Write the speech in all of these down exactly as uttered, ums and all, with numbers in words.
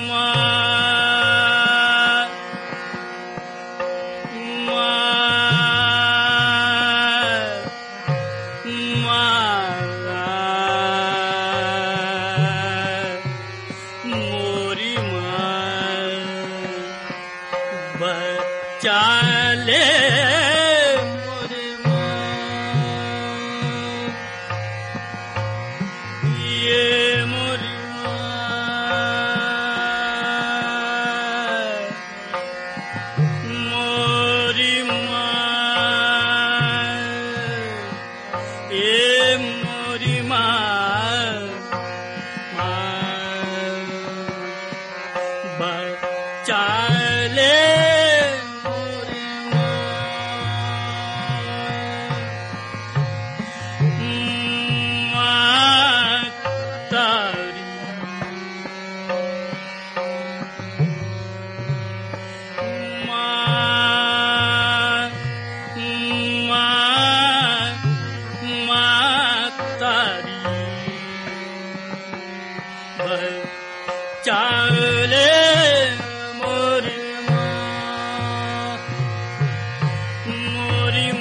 चाले मोरे ये मोरी मोरी ये मोरी चाले चाले मोरी मोरी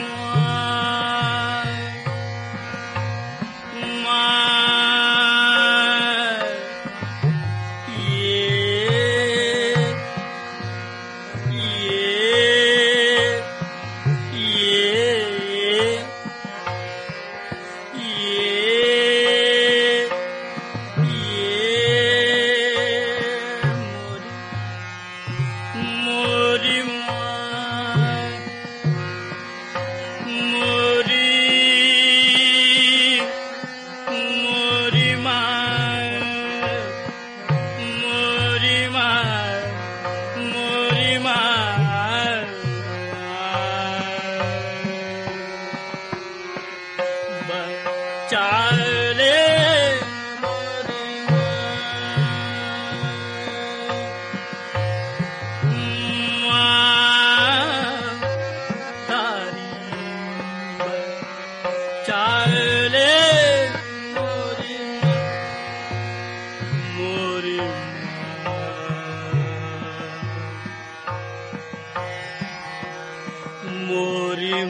चाले चाले मोरी मोरी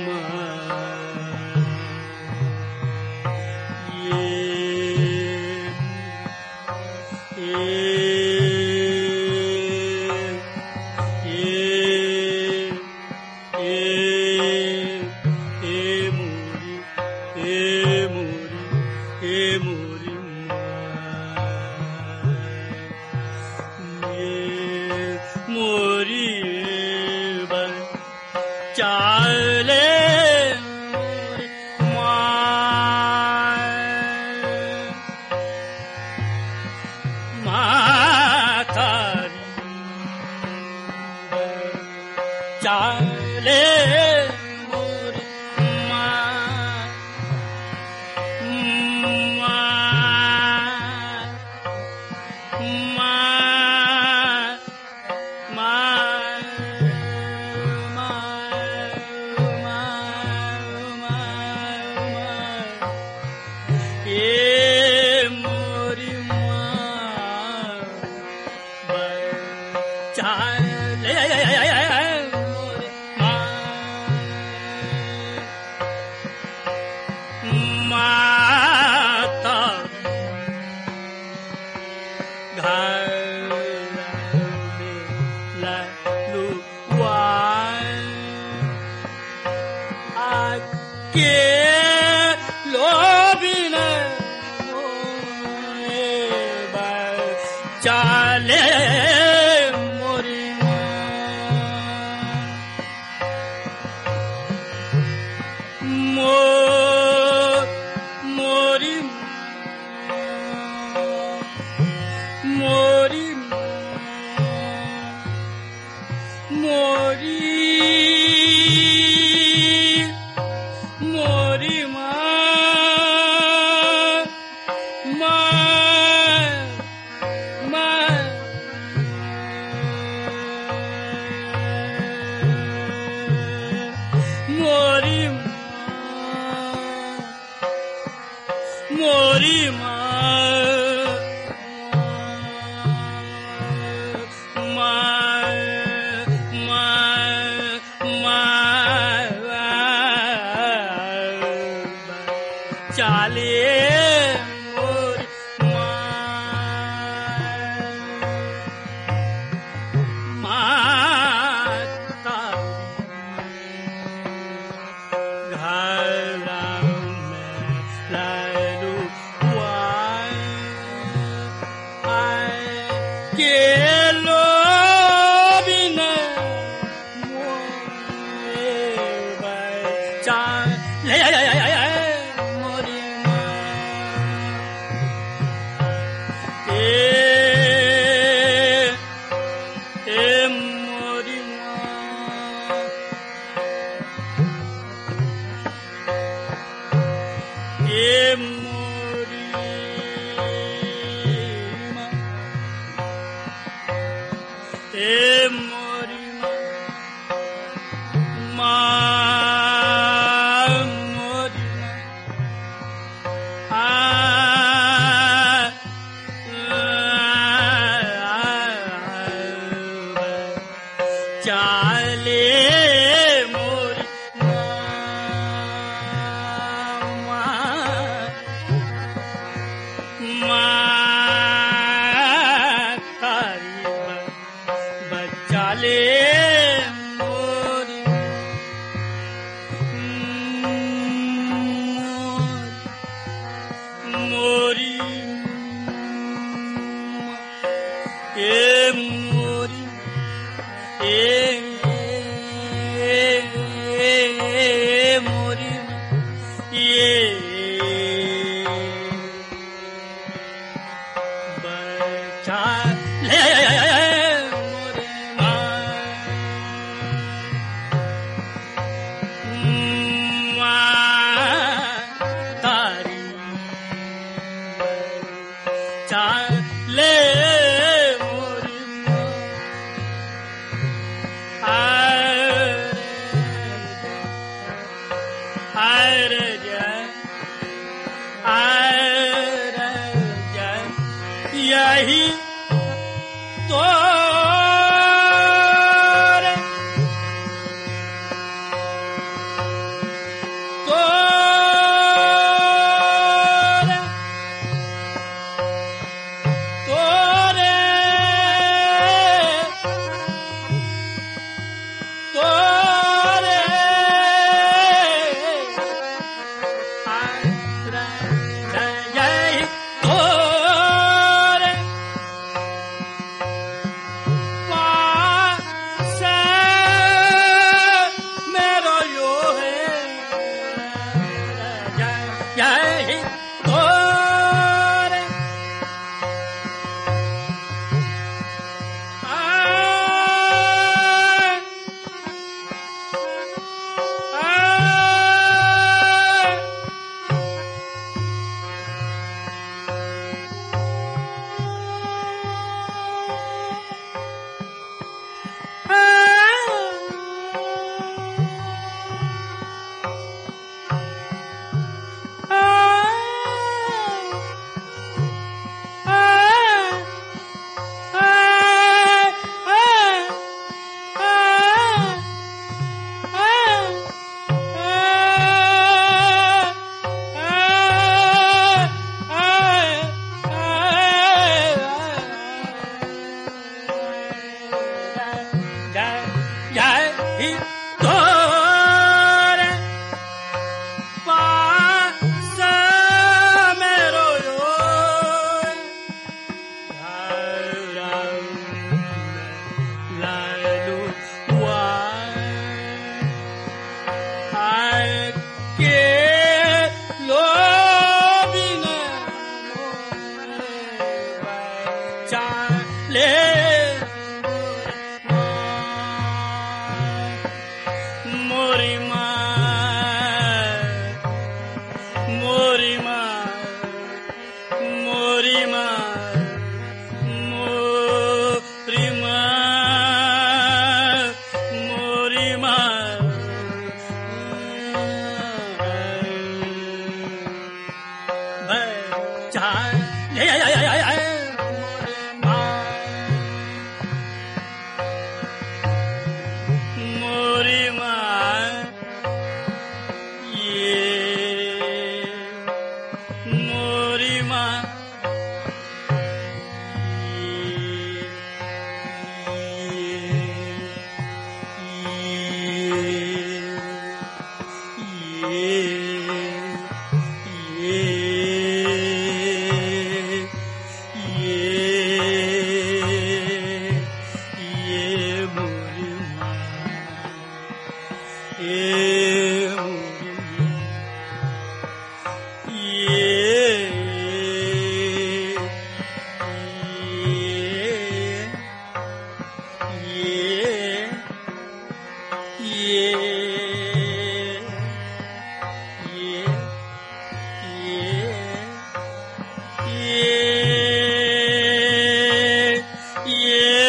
चाले मातारी चाले मोरी चाले माता घर में लुआए आके लोबिन चाले मोरी मोरी मोरी चाले मोरी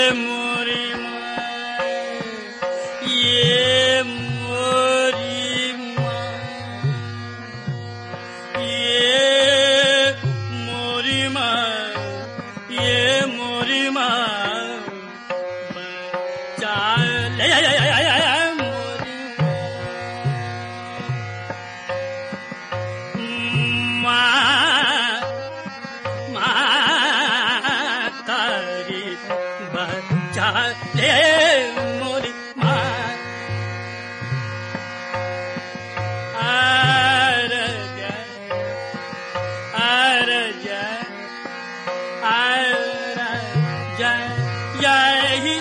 मोरी माँ, ये मोरी माँ, ये मोरी माँ, ये मोरी माँ, बचा ले मोरी माँ, माँ तारी बचा ले मोरी माँ। आरजा, आरजा, आरजा, यही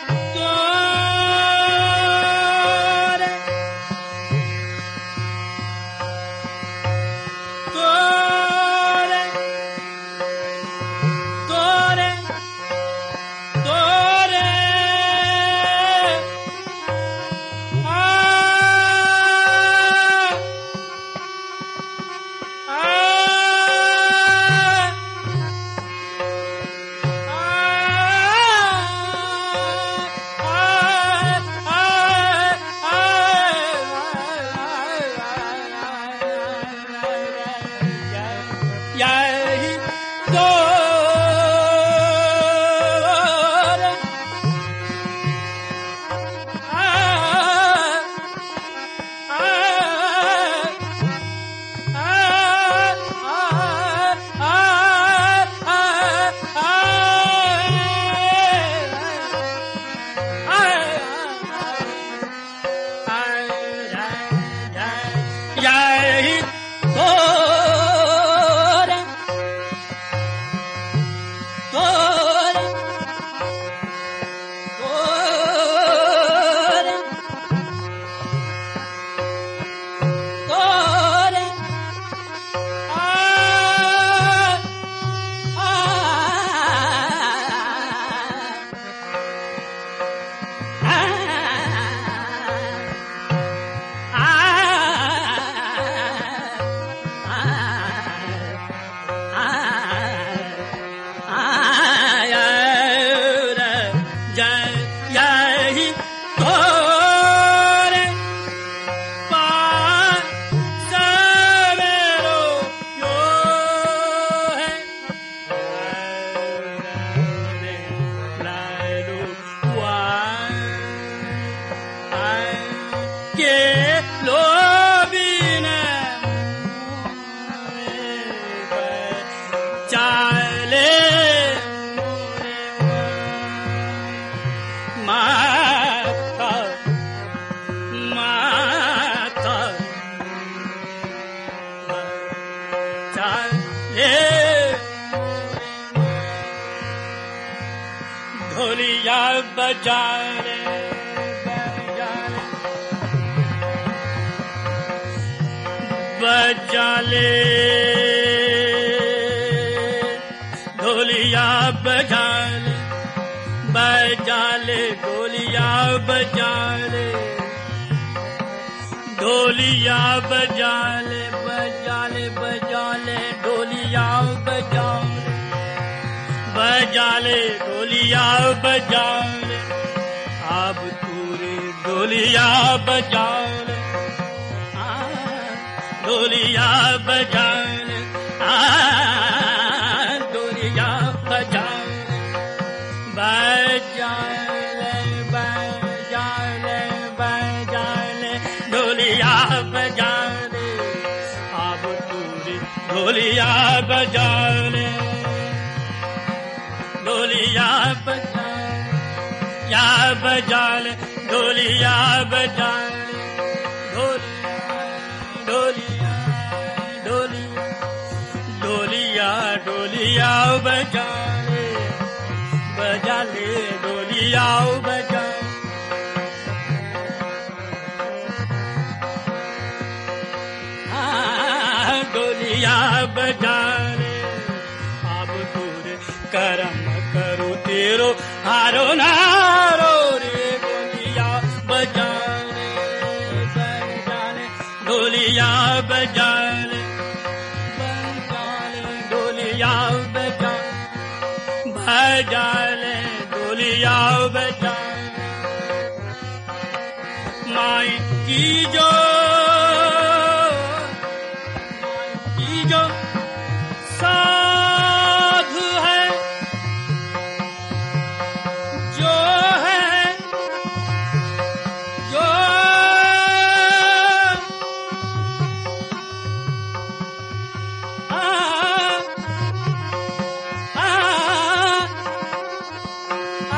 ढोलिया बजा रे बजा ले, ढोलिया बजा ले, बजा ले, ढोलिया बजा ले, ढोलिया बजा ले, बजा ले, बजा ले, ढोलिया बजा ले, बजा ले, ढोलिया बजा ले, अब तूरे ढोलिया बजा ले, ढोलिया बजा ले, ढोलिया बजा ले, बजा ले, बजा ले, बजा ले, ढोलिया बजा ले, अब तूरे ढोलिया बजा ले, ढोलिया बजा या बजा ले, ढोलिया बजा ले, ढोलिया ढोलिया ढोलिया ढोलिया बजा ले, बजा ले, ढोलिया बजा, ढोलिया बजा ले, अब तूरे करम करो तेरो हारो नारो रे, ढोलिया बजा ले, बजा ले, ढोलिया बजा ले, बजा ले, ढोलिया बजा, बजा ले, ढोलिया ढोलिया बजा माई की जो माई की जो साधु है जो है जो आ, आ, आ,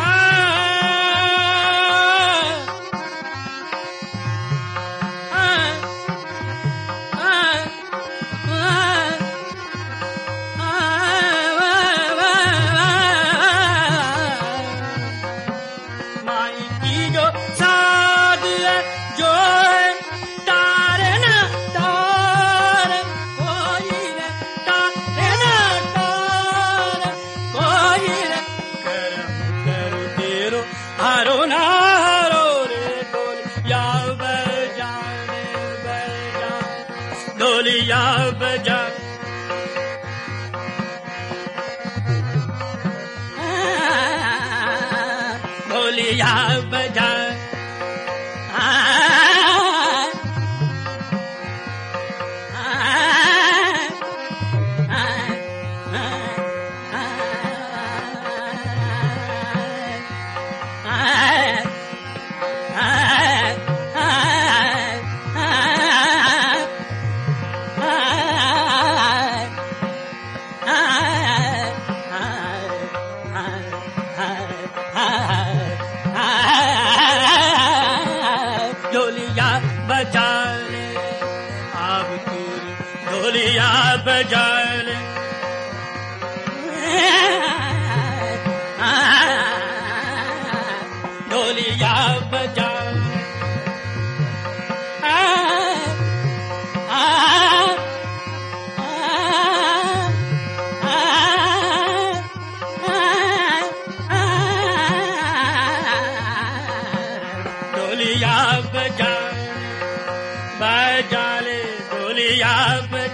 माई की जो साध है जो है तारे ना तारे कोई रे तारे ना तारे कोई रे करम करो तेरो हारो ना हारो रे ढोलिया बजा रे बजा ढोलिया बजा ढोलिया बजा ढोलिया बजा ले अब तू ढोलिया बजा ले ढोलिया बजा ढोलिया बजा बजा ले ढोलिया बजा